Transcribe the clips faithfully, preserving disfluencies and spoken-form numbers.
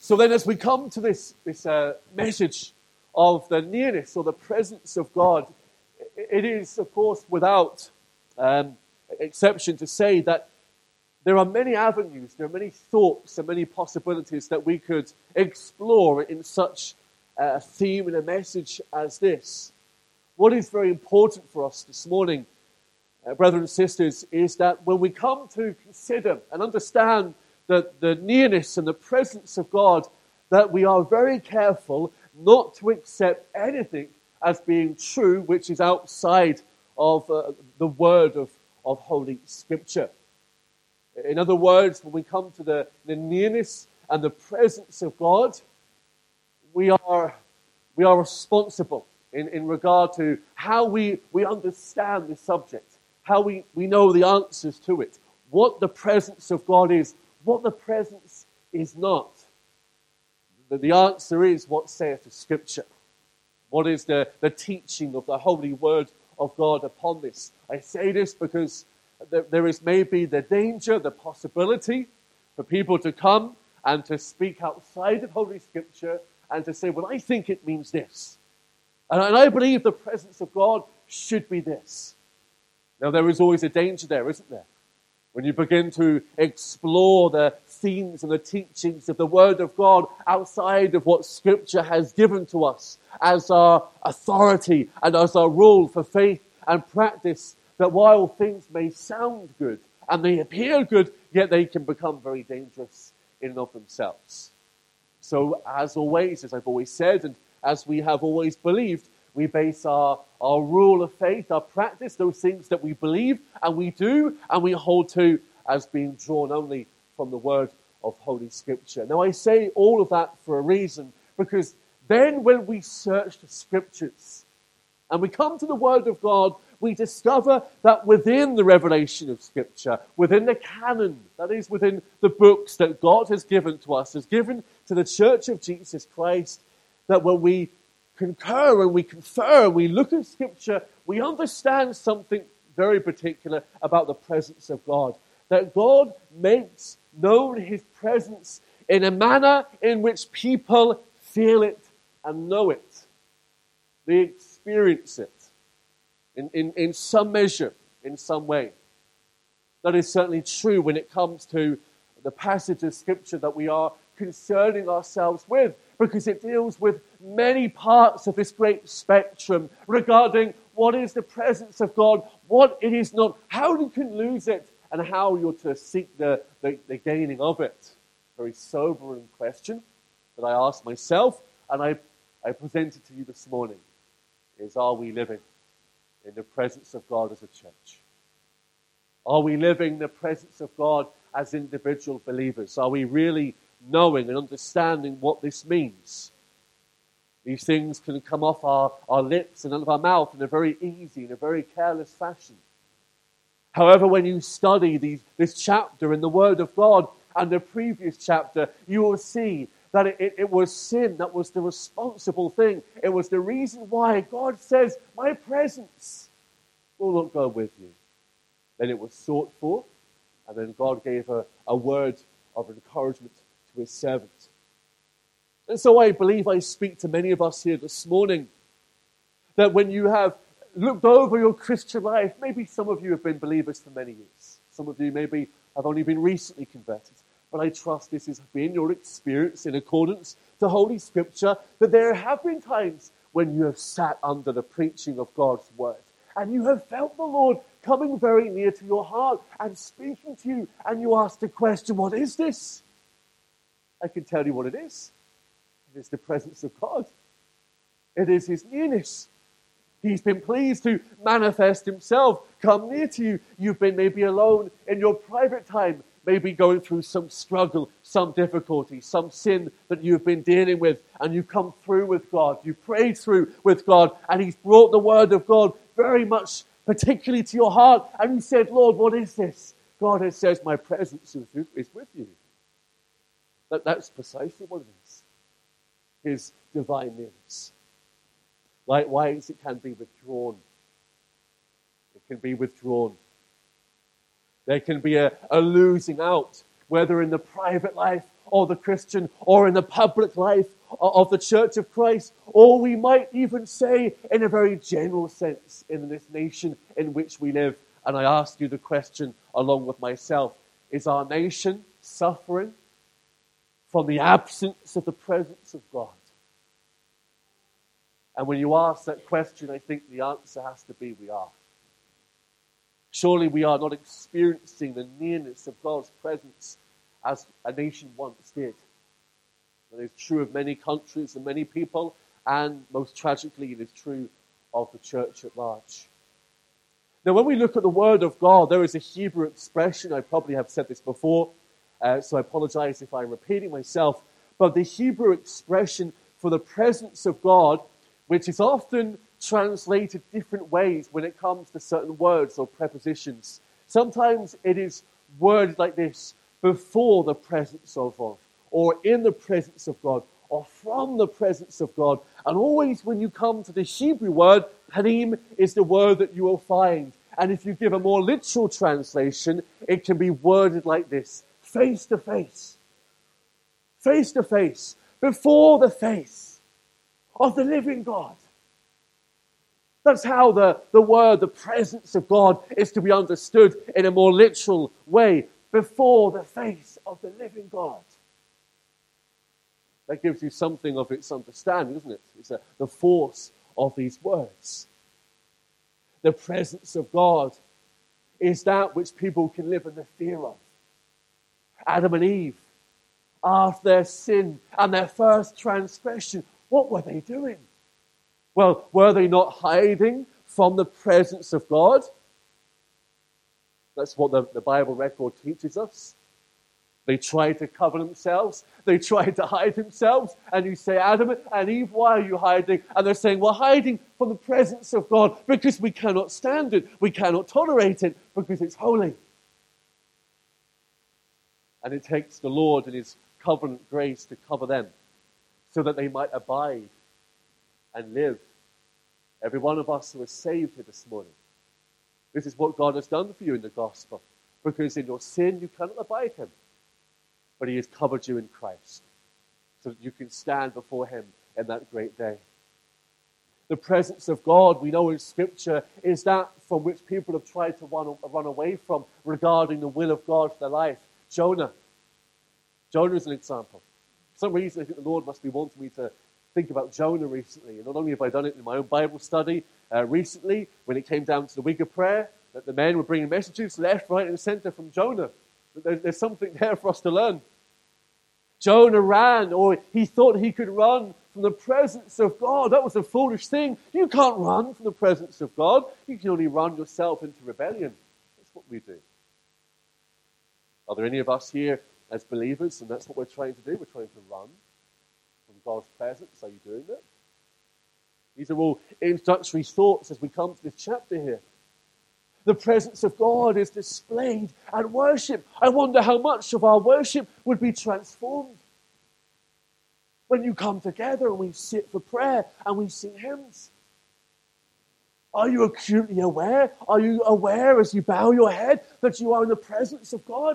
So then as we come to this, this uh, message of the nearness or the presence of God, it is, of course, without um, exception to say that there are many avenues, there are many thoughts and many possibilities that we could explore in such a theme and a message as this. What is very important for us this morning, uh, brothers and sisters, is that when we come to consider and understand the, the nearness and the presence of God, that we are very careful not to accept anything as being true which is outside of uh, the word of, of Holy Scripture. In other words, when we come to the, the nearness and the presence of God, we are, we are responsible in, in regard to how we, we understand the subject, how we, we know the answers to it, what the presence of God is, what the presence is not. The, the answer is what saith the Scripture. What is the, the teaching of the Holy Word of God upon this? I say this because there is maybe the danger, the possibility for people to come and to speak outside of Holy Scripture and to say, well, I think it means this. And I believe the presence of God should be this. Now, there is always a danger there, isn't there? When you begin to explore the themes and the teachings of the Word of God outside of what Scripture has given to us as our authority and as our rule for faith and practice, that while things may sound good and they appear good, yet they can become very dangerous in and of themselves. So as always, as I've always said, and as we have always believed, we base our, our rule of faith, our practice, those things that we believe and we do and we hold to as being drawn only from the word of Holy Scripture. Now I say all of that for a reason, because then when we search the Scriptures and we come to the Word of God, we discover that within the revelation of Scripture, within the canon, that is within the books that God has given to us, has given to the Church of Jesus Christ, that when we concur and we confer and we look at Scripture, we understand something very particular about the presence of God. That God makes known His presence in a manner in which people feel it and know it. They experience it. In, in, in some measure, in some way. That is certainly true when it comes to the passage of Scripture that we are concerning ourselves with, because it deals with many parts of this great spectrum regarding what is the presence of God, what it is not, how you can lose it, and how you're to seek the, the, the gaining of it. Very sobering question that I ask myself, and I, I present it to you this morning, is, are we living in the presence of God as a church? Are we living in the presence of God as individual believers? Are we really knowing and understanding what this means? These things can come off our, our lips and out of our mouth in a very easy, in a very careless fashion. However, when you study these, this chapter in the Word of God and the previous chapter, you will see that it, it, it was sin that was the responsible thing. It was the reason why God says, my presence will not go with you. Then it was sought for, and then God gave a, a word of encouragement to His servant. And so I believe I speak to many of us here this morning, that when you have looked over your Christian life, maybe some of you have been believers for many years. Some of you maybe have only been recently converted. But I trust this has been your experience in accordance to Holy Scripture, that there have been times when you have sat under the preaching of God's Word, and you have felt the Lord coming very near to your heart and speaking to you, and you ask the question, what is this? I can tell you what it is. It is the presence of God. It is His nearness. He's been pleased to manifest Himself, come near to you. You've been maybe alone in your private time, maybe going through some struggle, some difficulty, some sin that you've been dealing with, and you've come through with God. You've prayed through with God, and He's brought the Word of God very much particularly to your heart, and you said, Lord, what is this? God has says, my presence is, is with you. That, that's precisely what it is. His divine nearness. Likewise, it can be withdrawn. It can be withdrawn. There can be a, a losing out, whether in the private life or the Christian, or in the public life of the Church of Christ, or we might even say in a very general sense in this nation in which we live. And I ask you the question along with myself, is our nation suffering from the absence of the presence of God? And when you ask that question, I think the answer has to be we are. Surely we are not experiencing the nearness of God's presence as a nation once did. That is true of many countries and many people, and most tragically it is true of the church at large. Now when we look at the Word of God, there is a Hebrew expression, I probably have said this before, uh, so I apologize if I'm repeating myself, but the Hebrew expression for the presence of God, which is often translated different ways when it comes to certain words or prepositions. Sometimes it is worded like this, before the presence of God, or in the presence of God, or from the presence of God. And always when you come to the Hebrew word, panim is the word that you will find. And if you give a more literal translation, it can be worded like this, face to face. Face to face, before the face of the living God. That's how the, the word, the presence of God, is to be understood in a more literal way. Before the face of the living God. That gives you something of its understanding, doesn't it? It's a, the force of these words. The presence of God is that which people can live in the fear of. Adam and Eve, after their sin and their first transgression, what were they doing? Well, were they not hiding from the presence of God? That's what the, the Bible record teaches us. They tried to cover themselves. They tried to hide themselves. And you say, Adam and Eve, why are you hiding? And they're saying, we're hiding from the presence of God because we cannot stand it. We cannot tolerate it because it's holy. And it takes the Lord and His covenant grace to cover them so that they might abide and live. Every one of us who is saved here this morning, this is what God has done for you in the gospel. Because in your sin, you cannot abide Him. But He has covered you in Christ. So that you can stand before Him in that great day. The presence of God, we know in Scripture, is that from which people have tried to run, run away from regarding the will of God for their life. Jonah. Jonah is an example. For some reason, I think the Lord must be wanting me to think about Jonah recently. And not only have I done it in my own Bible study uh, recently, when it came down to the week of prayer, that the men were bringing messages left, right, and center from Jonah. There, there's something there for us to learn. Jonah ran, or he thought he could run from the presence of God. That was a foolish thing. You can't run from the presence of God. You can only run yourself into rebellion. That's what we do. Are there any of us here as believers, and that's what we're trying to do? We're trying to run from God's presence. Are you doing that? These are all introductory thoughts as we come to this chapter here. The presence of God is displayed at worship. I wonder how much of our worship would be transformed when you come together and we sit for prayer and we sing hymns. Are you acutely aware? Are you aware as you bow your head that you are in the presence of God?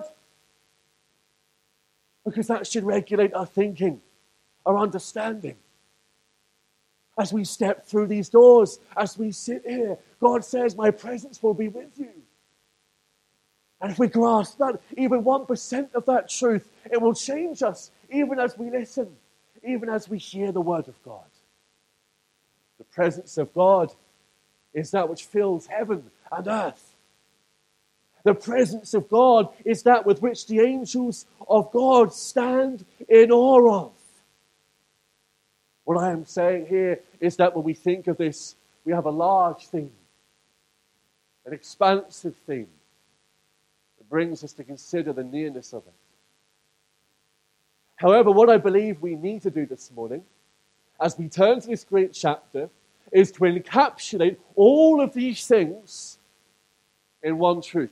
Because that should regulate our thinking, our understanding. As we step through these doors, as we sit here, God says, my presence will be with you. And if we grasp that, even one percent of that truth, it will change us, even as we listen, even as we hear the word of God. The presence of God is that which fills heaven and earth. The presence of God is that with which the angels of God stand in awe of. What I am saying here is that when we think of this, we have a large theme, an expansive theme that brings us to consider the nearness of it. However, what I believe we need to do this morning, as we turn to this great chapter, is to encapsulate all of these things in one truth.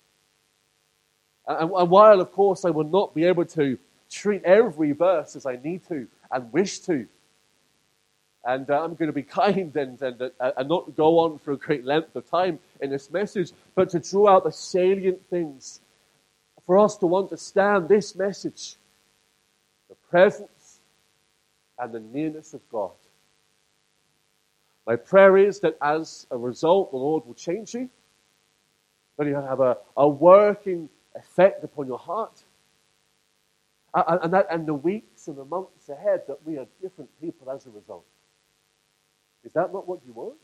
And, and while, of course, I will not be able to treat every verse as I need to and wish to, and uh, I'm going to be kind and, and, uh, and not go on for a great length of time in this message, but to draw out the salient things for us to understand this message presence and the nearness of God. My prayer is that as a result, the Lord will change you, that He'll have a, a working effect upon your heart, and, and that and the weeks and the months ahead, that we are different people as a result. Is that not what you want?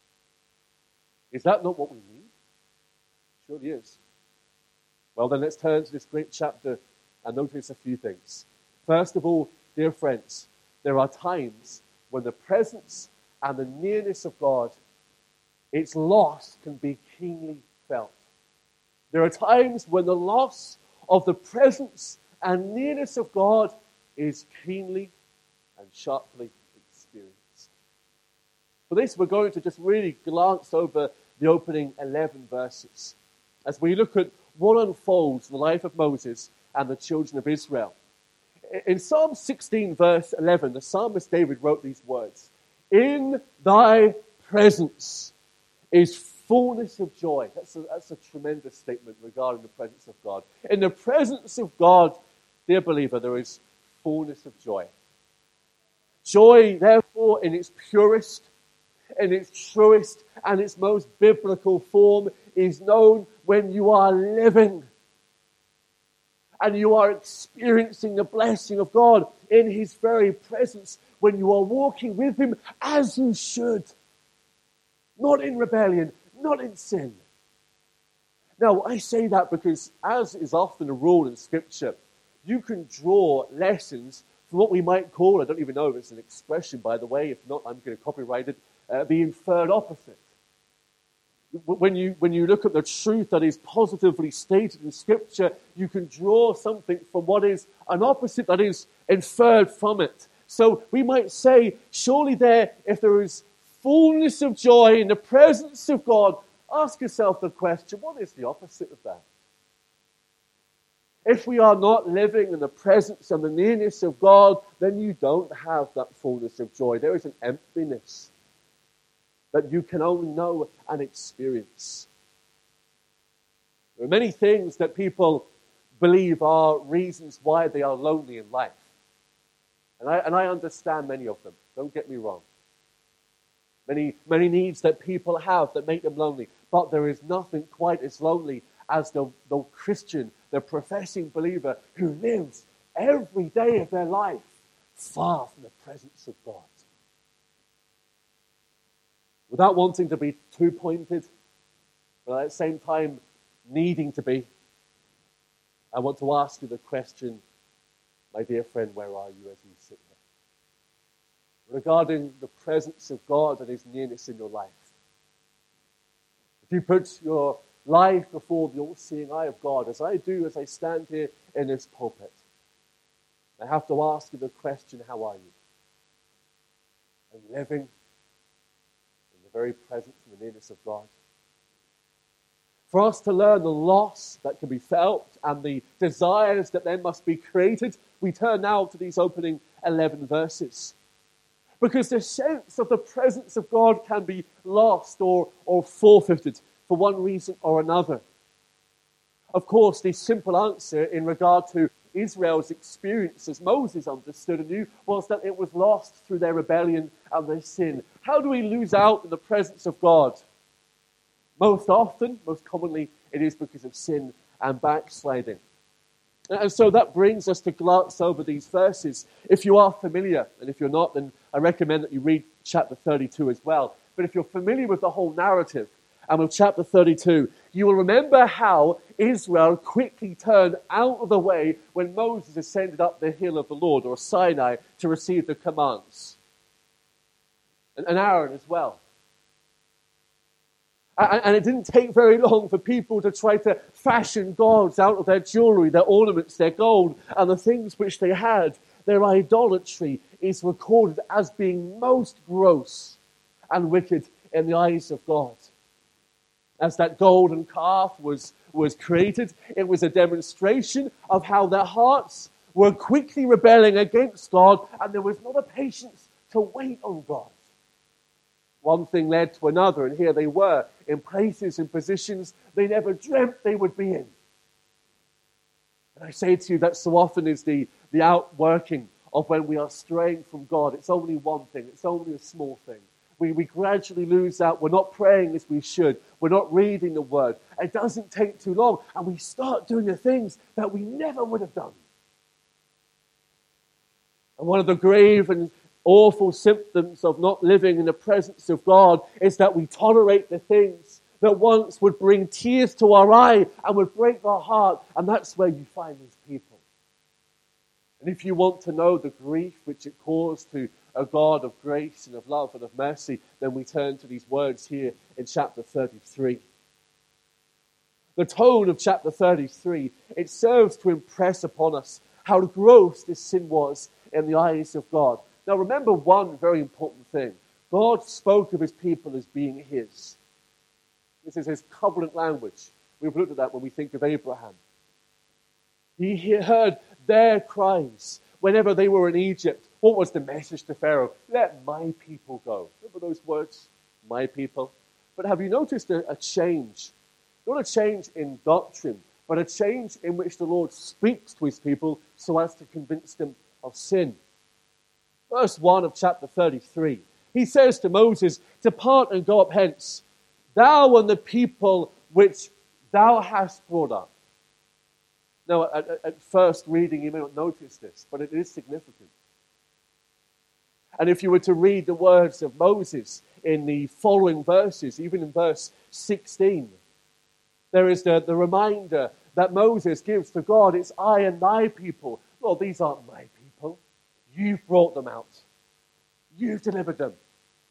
Is that not what we need? Surely is. Well, then let's turn to this great chapter and notice a few things. First of all, dear friends, there are times when the presence and the nearness of God, its loss can be keenly felt. There are times when the loss of the presence and nearness of God is keenly and sharply experienced. For this, we're going to just really glance over the opening eleven verses as we look at what unfolds in the life of Moses and the children of Israel. In Psalm sixteen, verse eleven, the psalmist David wrote these words: "In thy presence is fullness of joy." That's a, that's a tremendous statement regarding the presence of God. In the presence of God, dear believer, there is fullness of joy. Joy, therefore, in its purest, in its truest, and its most biblical form, is known when you are living and you are experiencing the blessing of God in His very presence, when you are walking with Him as you should, not in rebellion, not in sin. Now, I say that because, as is often a rule in Scripture, you can draw lessons from what we might call, I don't even know if it's an expression, by the way, if not, I'm going to copyright it, uh, the inferred opposite. When you, when you look at the truth that is positively stated in Scripture, you can draw something from what is an opposite that is inferred from it. So we might say, surely there, if there is fullness of joy in the presence of God, ask yourself the question, what is the opposite of that? If we are not living in the presence and the nearness of God, then you don't have that fullness of joy. There is an emptiness that you can only know and experience. There are many things that people believe are reasons why they are lonely in life. And I, and I understand many of them. Don't get me wrong. Many, many needs that people have that make them lonely. But there is nothing quite as lonely as the, the Christian, the professing believer who lives every day of their life far from the presence of God. Without wanting to be too pointed, but at the same time needing to be, I want to ask you the question, my dear friend, where are you as you sit there? Regarding the presence of God and His nearness in your life. If you put your life before the all-seeing eye of God, as I do as I stand here in this pulpit, I have to ask you the question, how are you? Are you living in the very presence and the nearness of God? For us to learn the loss that can be felt and the desires that then must be created, we turn now to these opening eleven verses. Because the sense of the presence of God can be lost or, or forfeited for one reason or another. Of course, the simple answer in regard to Israel's experience, as Moses understood and knew, was that it was lost through their rebellion and their sin. How do we lose out in the presence of God? Most often, most commonly, it is because of sin and backsliding. And so that brings us to glance over these verses. If you are familiar, and if you're not, then I recommend that you read chapter thirty-two as well. But if you're familiar with the whole narrative, and with chapter thirty-two, you will remember how Israel quickly turned out of the way when Moses ascended up the hill of the Lord, or Sinai, to receive the commands. And, and Aaron as well. And, and it didn't take very long for people to try to fashion gods out of their jewelry, their ornaments, their gold, and the things which they had. Their idolatry is recorded as being most gross and wicked in the eyes of God. As that golden calf was, was created, it was a demonstration of how their hearts were quickly rebelling against God, and there was not a patience to wait on God. One thing led to another, and here they were in places and positions they never dreamt they would be in. And I say to you, that so often is the, the outworking of when we are straying from God. It's only one thing. It's only a small thing. We, we gradually lose out. We're not praying as we should. We're not reading the Word. It doesn't take too long, and we start doing the things that we never would have done. And one of the grave and awful symptoms of not living in the presence of God is that we tolerate the things that once would bring tears to our eye and would break our heart. And that's where you find these people. And if you want to know the grief which it caused to a God of grace and of love and of mercy, then we turn to these words here in chapter thirty-three. The tone of chapter thirty-three, it serves to impress upon us how gross this sin was in the eyes of God. Now remember one very important thing. God spoke of his people as being his. This is his covenant language. We've looked at that when we think of Abraham. He heard their cries whenever they were in Egypt. What was the message to Pharaoh? Let my people go. Remember those words? My people. But have you noticed a, a change? Not a change in doctrine, but a change in which the Lord speaks to his people so as to convince them of sin. Verse one of chapter thirty-three. He says to Moses, depart and go up hence, thou and the people which thou hast brought up. Now, at, at first reading, you may not notice this, but it is significant. And if you were to read the words of Moses in the following verses, even in verse sixteen, there is the, the reminder that Moses gives to God, it's I and thy people. Lord, these aren't my people. You've brought them out. You've delivered them.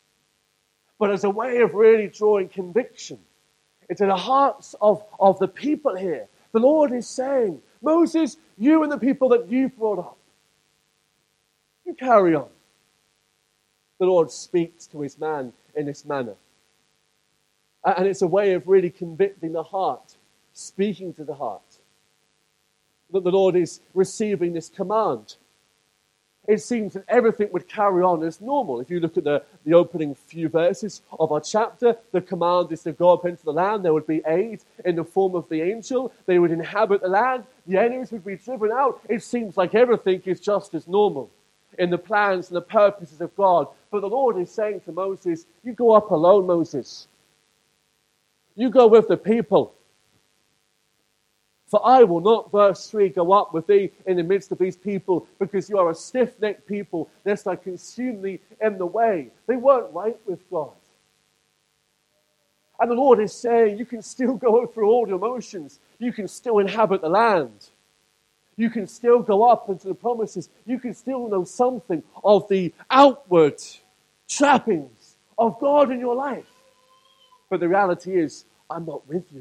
But as a way of really drawing conviction into the hearts of, of the people here, the Lord is saying, Moses, you and the people that you've brought up, you carry on. The Lord speaks to his man in this manner. And it's a way of really convicting the heart, speaking to the heart. That the Lord is receiving this command. It seems that everything would carry on as normal. If you look at the, the opening few verses of our chapter, the command is to go up into the land. There would be aid in the form of the angel. They would inhabit the land. The enemies would be driven out. It seems like everything is just as normal in the plans and the purposes of God. But the Lord is saying to Moses, you go up alone, Moses. You go with the people. For I will not, verse three, go up with thee in the midst of these people, because you are a stiff-necked people, lest I consume thee in the way. They weren't right with God. And the Lord is saying, you can still go through all the emotions. You can still inhabit the land. You can still go up into the promises. You can still know something of the outward trappings of God in your life. But the reality is, I'm not with you.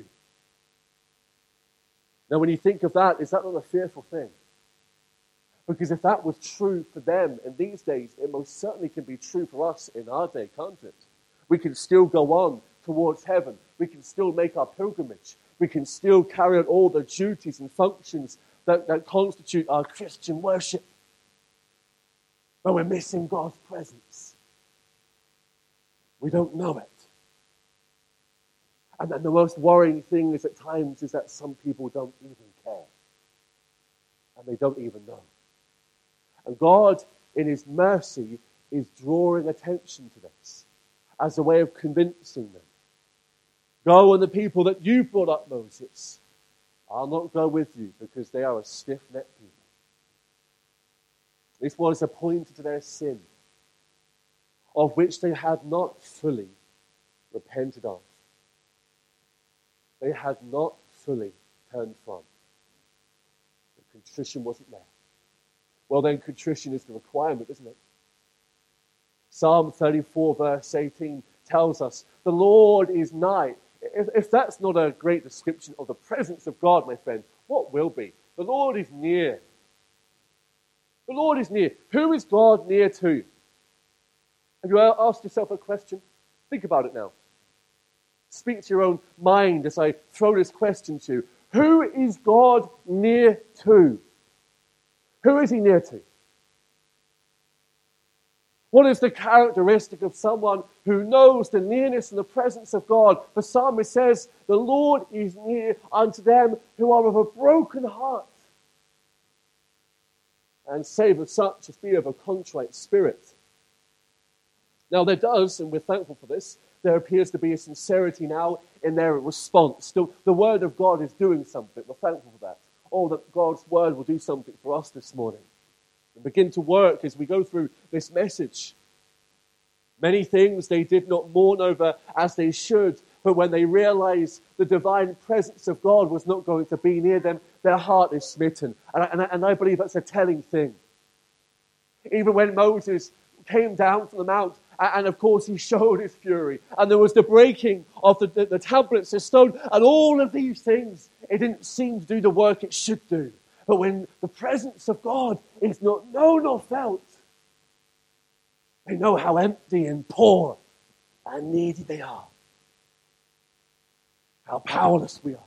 Now, when you think of that, is that not a fearful thing? Because if that was true for them in these days, it most certainly can be true for us in our day, can't it? We can still go on towards heaven. We can still make our pilgrimage. We can still carry out all the duties and functions that, that constitute our Christian worship. But we're missing God's presence. We don't know it. And then the most worrying thing is at times is that some people don't even care. And they don't even know. And God, in his mercy, is drawing attention to this as a way of convincing them. Go and the people that you brought up, Moses, I'll not go with you because they are a stiff-necked people. This was appointed to their sin, of which they had not fully repented of. They had not fully turned from. The contrition wasn't there. Well, then contrition is the requirement, isn't it? Psalm thirty-four, verse eighteen tells us, the Lord is nigh. If, if that's not a great description of the presence of God, my friend, what will be? The Lord is near. The Lord is near. Who is God near to? Have you asked yourself a question? Think about it now. Speak to your own mind as I throw this question to you. Who is God near to? Who is he near to? What is the characteristic of someone who knows the nearness and the presence of God? The psalmist says, the Lord is near unto them who are of a broken heart and save us such as be of a contrite spirit. Now there does, and we're thankful for this, there appears to be a sincerity now in their response. The, the Word of God is doing something. We're thankful for that. Oh, that God's Word will do something for us this morning. And begin to work as we go through this message. Many things they did not mourn over as they should, but when they realized the divine presence of God was not going to be near them, their heart is smitten. And I, and I, and I believe that's a telling thing. Even when Moses came down from the mount, and of course he showed his fury, and there was the breaking of the, the, the tablets of stone, and all of these things, it didn't seem to do the work it should do. But when the presence of God is not known or felt, they know how empty and poor and needy they are. How powerless we are.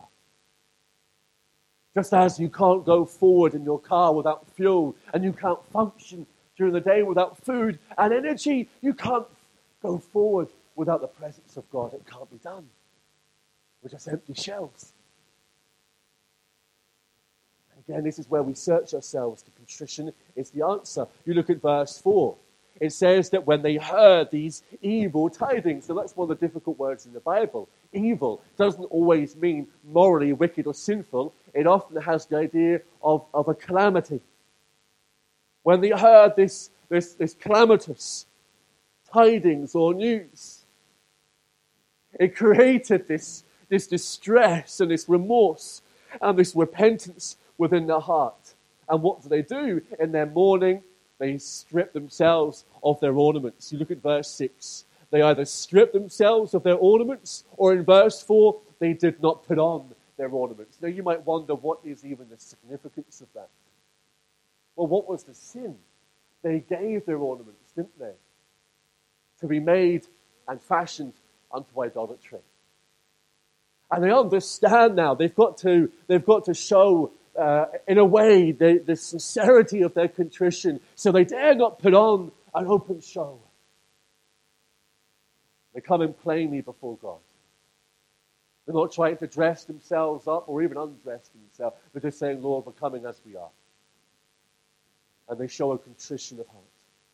Just as you can't go forward in your car without fuel, and you can't function during the day without food and energy, you can't go forward without the presence of God. It can't be done. We're just empty shells. Again, this is where we search ourselves. The contrition is the answer. You look at verse four. It says that when they heard these evil tidings, so that's one of the difficult words in the Bible. Evil doesn't always mean morally wicked or sinful. It often has the idea of, of a calamity. When they heard this, this, this calamitous tidings or news, it created this, this distress and this remorse and this repentance within their heart. And what do they do? In their mourning, they strip themselves of their ornaments. You look at verse six. They either strip themselves of their ornaments, or in verse four, they did not put on their ornaments. Now you might wonder, what is even the significance of that? Well, what was the sin? They gave their ornaments, didn't they? To be made and fashioned unto idolatry. And they understand now. They've got to, they've got to show Uh, in a way, the, the sincerity of their contrition, so they dare not put on an open show. They come in plainly before God. They're not trying to dress themselves up or even undress themselves. They're just saying, Lord, we're coming as we are. And they show a contrition of heart.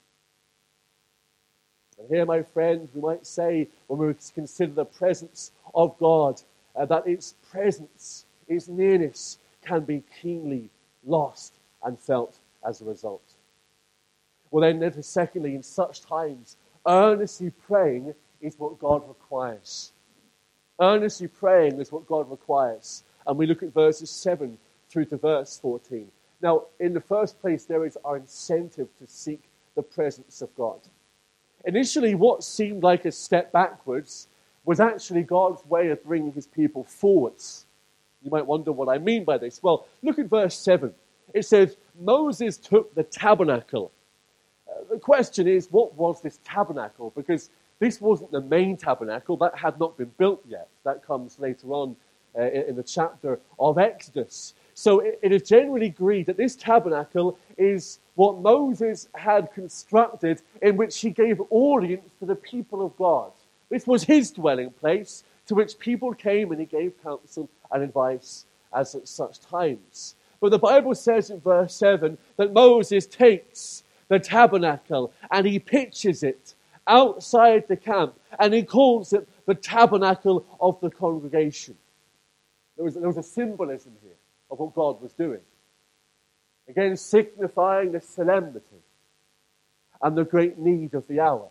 And here, my friends, we might say, when we consider the presence of God, uh, that its presence, its nearness, can be keenly lost and felt as a result. Well then, secondly, in such times, earnestly praying is what God requires. Earnestly praying is what God requires. And we look at verses seven through to verse fourteen. Now, in the first place, there is our incentive to seek the presence of God. Initially, what seemed like a step backwards was actually God's way of bringing his people forwards. You might wonder what I mean by this. Well, look at verse seven. It says, Moses took the tabernacle. Uh, the question is, what was this tabernacle? Because this wasn't the main tabernacle. That had not been built yet. That comes later on uh, in the chapter of Exodus. So it, it is generally agreed that this tabernacle is what Moses had constructed, in which he gave audience to the people of God. This was his dwelling place, to which people came and he gave counsel and advice as at such times. But the Bible says in verse seven that Moses takes the tabernacle and he pitches it outside the camp, and he calls it the tabernacle of the congregation. There was, there was a symbolism here of what God was doing. Again, signifying the solemnity and the great need of the hour.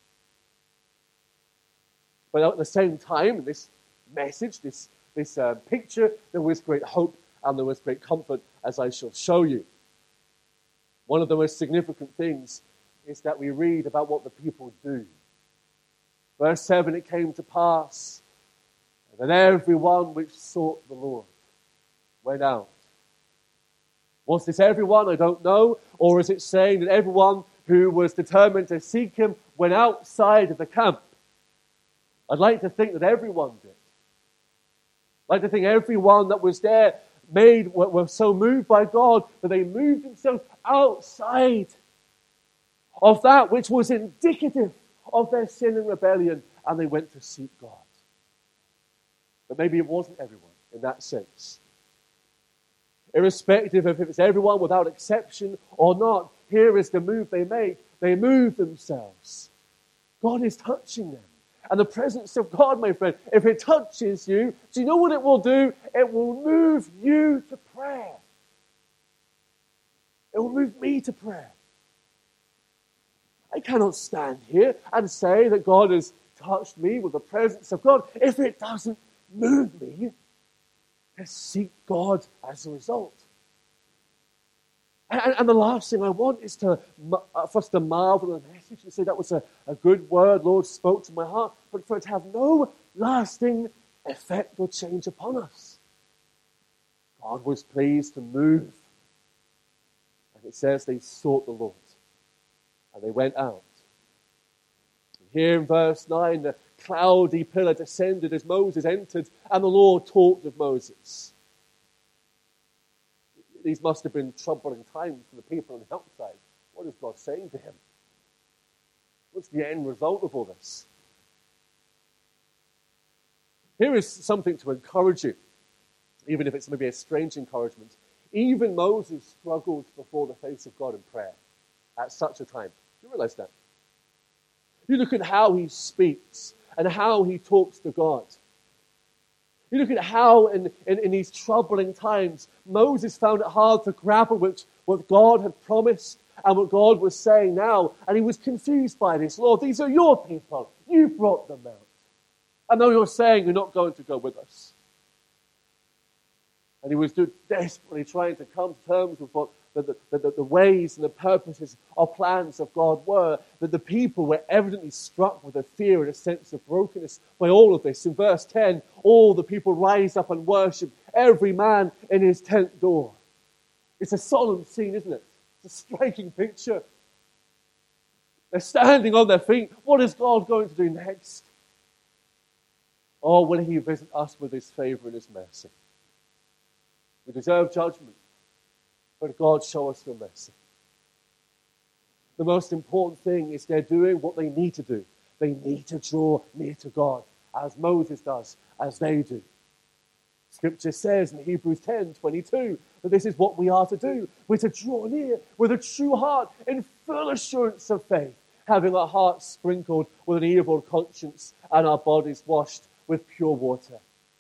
But at the same time, in this message, this, this uh, picture, there was great hope and there was great comfort, as I shall show you. One of the most significant things is that we read about what the people do. Verse seven, it came to pass that everyone which sought the Lord went out. Was this everyone? I don't know. Or is it saying that everyone who was determined to seek him went outside of the camp? I'd like to think that everyone did. I'd like to think everyone that was there made were so moved by God that they moved themselves outside of that which was indicative of their sin and rebellion, and they went to seek God. But maybe it wasn't everyone in that sense. Irrespective of if it's everyone without exception or not, here is the move they make. They move themselves. God is touching them. And the presence of God, my friend, if it touches you, do you know what it will do? It will move you to prayer. It will move me to prayer. I cannot stand here and say that God has touched me with the presence of God if it doesn't move me to seek God as a result. And, and the last thing I want is to, uh, for us to marvel at the message and say that was a, a good word, Lord spoke to my heart, but for it to have no lasting effect or change upon us. God was pleased to move. And it says they sought the Lord. And they went out. And here in verse nine, the cloudy pillar descended as Moses entered, and the Lord talked with Moses. These must have been troubling times for the people on the outside. What is God saying to him? What's the end result of all this? Here is something to encourage you, even if it's maybe a strange encouragement. Even Moses struggled before the face of God in prayer at such a time. Do you realize that? You look at how he speaks and how he talks to God. You look at how in, in, in these troubling times, Moses found it hard to grapple with what God had promised and what God was saying now. And he was confused by this. Lord, these are your people. You brought them out. And though you're saying you're not going to go with us. And he was desperately trying to come to terms with what the, the, the, the ways and the purposes or plans of God were, that the people were evidently struck with a fear and a sense of brokenness by all of this. In verse ten, all the people rise up and worship, every man in his tent door. It's a solemn scene, isn't it? It's a striking picture. They're standing on their feet. What is God going to do next? Or will he visit us with his favor and his mercy? We deserve judgment, but God show us the mercy. The most important thing is they're doing what they need to do. They need to draw near to God, as Moses does, as they do. Scripture says in Hebrews ten twenty-two that this is what we are to do. We're to draw near with a true heart in full assurance of faith, having our hearts sprinkled with an evil conscience and our bodies washed with pure water.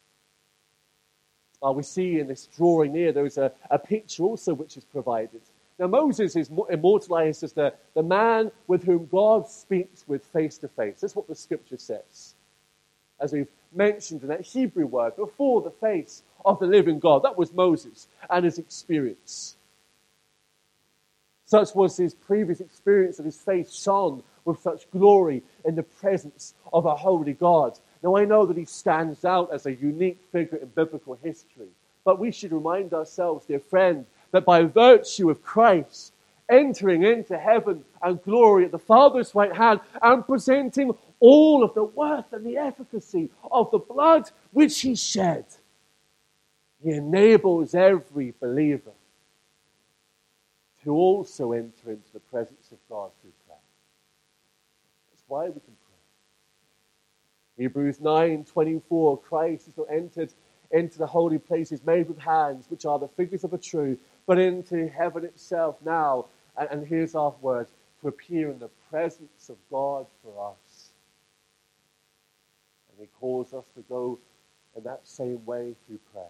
Uh, we see in this drawing near, there is a, a picture also which is provided. Now Moses is immortalized as the, the man with whom God speaks with face to face. That's what the scripture says. As we've mentioned in that Hebrew word, before the face of the living God. That was Moses and his experience. Such was his previous experience that his face shone with such glory in the presence of a holy God. Now, I know that he stands out as a unique figure in biblical history, but we should remind ourselves, dear friend, that by virtue of Christ entering into heaven and glory at the Father's right hand and presenting all of the worth and the efficacy of the blood which he shed, he enables every believer to also enter into the presence of God through prayer. That's why we can pray. Hebrews nine twenty-four, Christ is not entered into the holy places made with hands, which are the figures of the true, but into heaven itself now. And, and here's our word, to appear in the presence of God for us. And he calls us to go in that same way through prayer.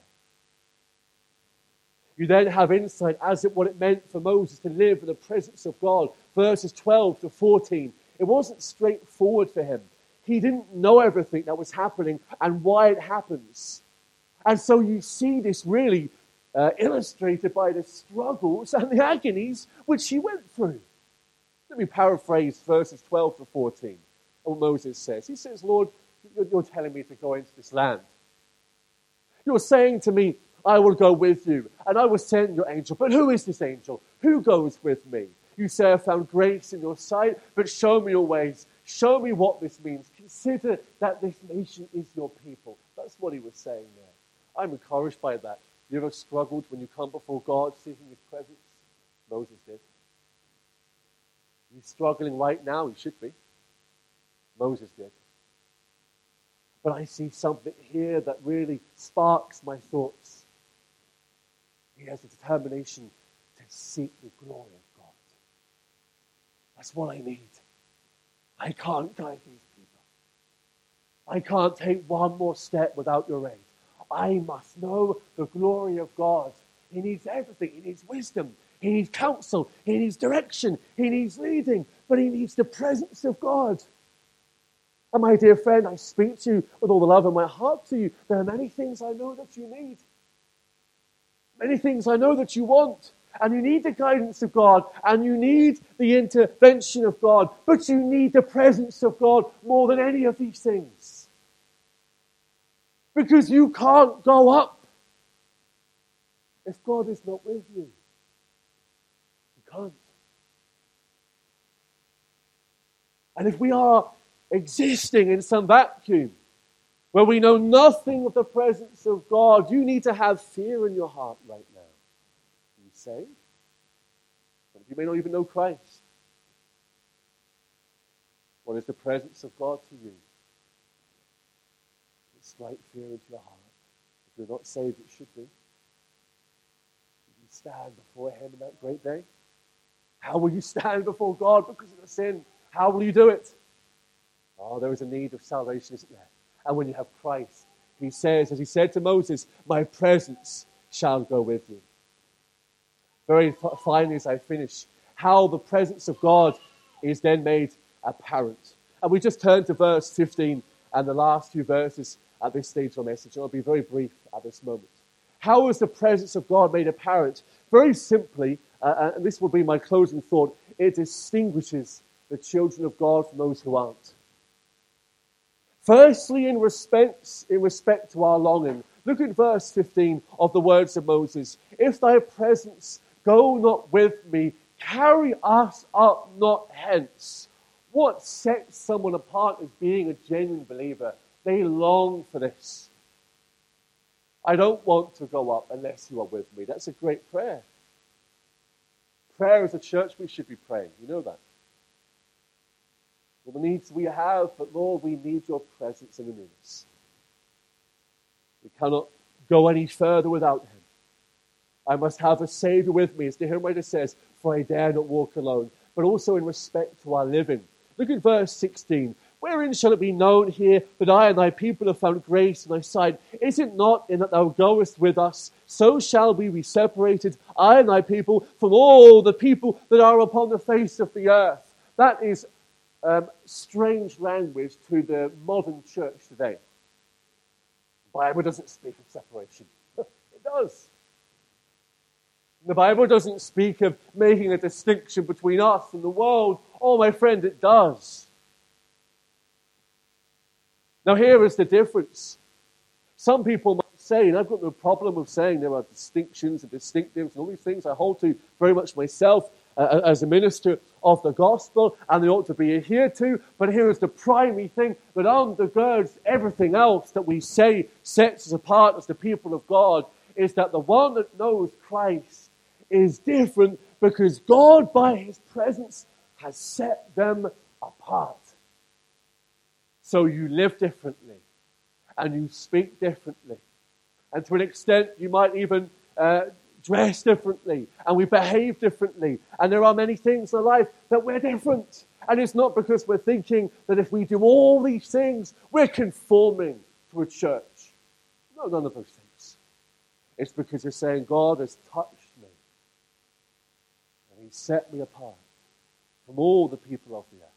You then have insight as to what it meant for Moses to live in the presence of God. Verses twelve to fourteen. It wasn't straightforward for him. He didn't know everything that was happening and why it happens. And so you see this really uh, illustrated by the struggles and the agonies which he went through. Let me paraphrase verses twelve to fourteen. What Moses says. He says, Lord, you're telling me to go into this land. You're saying to me, I will go with you, and I will send your angel. But who is this angel? Who goes with me? You say, I found grace in your sight, but show me your ways. Show me what this means. Consider that this nation is your people. That's what he was saying there. I'm encouraged by that. You ever struggled when you come before God seeking his presence? Moses did. He's struggling right now. He should be. Moses did. But I see something here that really sparks my thoughts. he has a determination to seek the glory of God. That's what I need. I can't guide these people. I can't take one more step without your aid. I must know the glory of God. He needs everything. He needs wisdom. He needs counsel. He needs direction. He needs leading. But he needs the presence of God. And my dear friend, I speak to you with all the love in my heart to you. There are many things I know that you need. Many things I know that you want. And you need the guidance of God. And you need the intervention of God. But you need the presence of God more than any of these things. Because you can't go up if God is not with you. You can't. And if we are existing in some vacuum where we know nothing of the presence of God, you need to have fear in your heart right now. Are you saved? Some of you may not even know Christ. What is the presence of God to you? Strike fear into your heart. If you're not saved, it should be. Will you stand before him in that great day? How will you stand before God because of your sin? How will you do it? Oh, there is a need of salvation, isn't there? And when you have Christ, he says, as he said to Moses, my presence shall go with you. Very finally, as I finish, how the presence of God is then made apparent. And we just turn to verse fifteen and the last few verses at this stage of our message. I'll be very brief at this moment. How is the presence of God made apparent? Very simply, uh, and this will be my closing thought, it distinguishes the children of God from those who aren't. Firstly, in respect, in respect to our longing. Look at verse fifteen of the words of Moses. If thy presence go not with me, carry us up not hence. What sets someone apart as being a genuine believer? They long for this. I don't want to go up unless you are with me. That's a great prayer. Prayer as a church, we should be praying. You know that. All the needs we have, but Lord, we need your presence in the newness. We cannot go any further without him. I must have a Savior with me, as the hymn writer says, for I dare not walk alone. But also in respect to our living. Look at verse sixteen. Wherein shall it be known here that I and thy people have found grace in thy sight? Is it not in that thou goest with us? So shall we be separated, I and thy people, from all the people that are upon the face of the earth. That is um, strange language to the modern church today. The Bible doesn't speak of separation. It does. The Bible doesn't speak of making a distinction between us and the world. Oh, my friend, it does. Now, here is the difference. Some people might say, and I've got no problem with saying there are distinctions and distinctives and all these things I hold to very much myself uh, as a minister of the gospel, and they ought to be adhered to. But here is the primary thing that undergirds everything else that we say sets us apart as the people of God, is that the one that knows Christ is different because God, by his presence, has set them apart. So you live differently, and you speak differently. And to an extent, you might even uh, dress differently, and we behave differently. And there are many things in life that we're different. And it's not because we're thinking that if we do all these things, we're conforming to a church. No, none of those things. It's because you're saying, God has touched me, and he set me apart from all the people of the earth.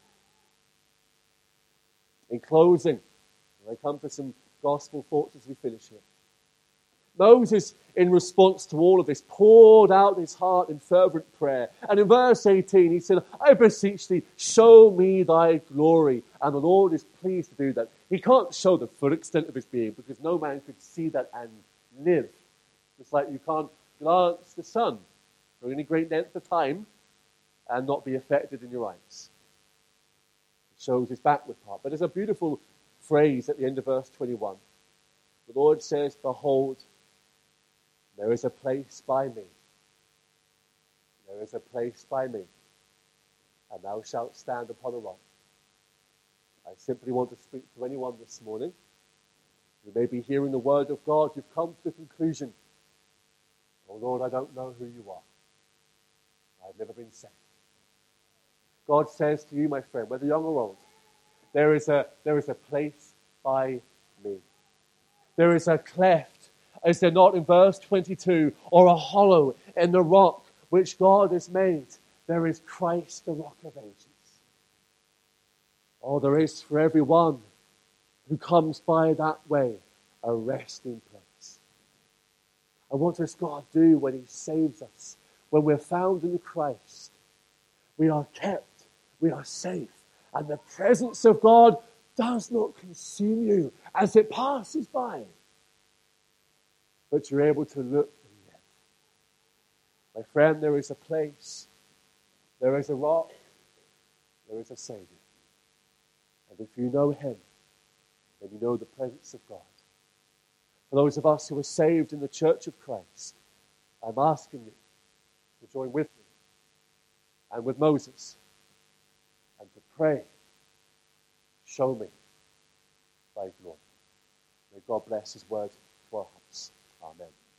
In closing, I come to some gospel thoughts as we finish here. Moses, in response to all of this, poured out his heart in fervent prayer. And in verse eighteen, he said, I beseech thee, show me thy glory. And the Lord is pleased to do that. He can't show the full extent of his being because no man could see that and live. It's like you can't glance the sun for any great length of time and not be affected in your eyes. Shows his backward part. But there's a beautiful phrase at the end of verse twenty-one. The Lord says, behold, there is a place by me. There is a place by me. And thou shalt stand upon a rock. I simply want to speak to anyone this morning who may be hearing the word of God. You've come to the conclusion, I Oh Lord, I don't know who you are. I've never been saved. God says to you, my friend, whether young or old, there is a, there is a place by me. There is a cleft, is there not in verse twenty-two, or a hollow in the rock which God has made. There is Christ, the rock of ages. Oh, there is for everyone who comes by that way a resting place. And what does God do when he saves us? When we're found in Christ, we are kept, we are safe, and the presence of God does not consume you as it passes by, but you're able to look and live. My friend, there is a place, there is a rock, there is a Savior. And if you know him, then you know the presence of God. For those of us who are saved in the Church of Christ, I'm asking you to join with me and with Moses and to pray, show me thy glory. May God bless his word to our hearts. Amen.